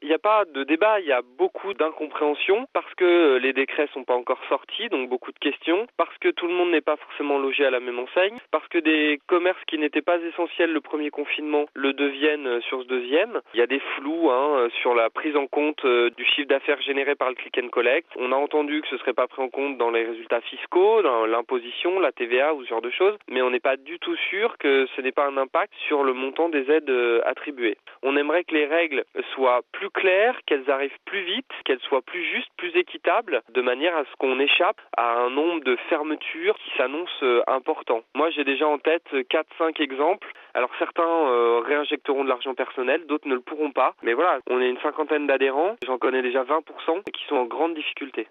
il n'y a pas de débat, il y a beaucoup d'incompréhension parce que les décrets sont pas encore sortis, donc beaucoup de questions, parce que tout le monde n'est pas forcément logé à la même enseigne, parce que des commerces qui n'étaient pas essentiels le premier confinement le deviennent sur ce deuxième. Il y a des flous sur la prise en compte du chiffre d'affaires généré par le click and collect. On a entendu que ce serait pas pris en compte dans les résultats fiscaux, dans l'imposition, la TVA ou ce genre de choses, mais on n'est pas du tout sûr que ce n'est pas un impact sur le montant des aides attribuées. On aimerait que les règles soient plus claires, qu'elles arrivent plus vite, qu'elles soient plus justes, plus équitables, de manière à ce qu'on échappe à un nombre de fermetures qui s'annonce important. Moi, j'ai déjà en tête 4-5 exemples. Alors certains réinjecteront de l'argent personnel, d'autres ne le pourront pas. Mais voilà, on est une cinquantaine d'adhérents, j'en connais déjà 20% qui sont en grande difficulté.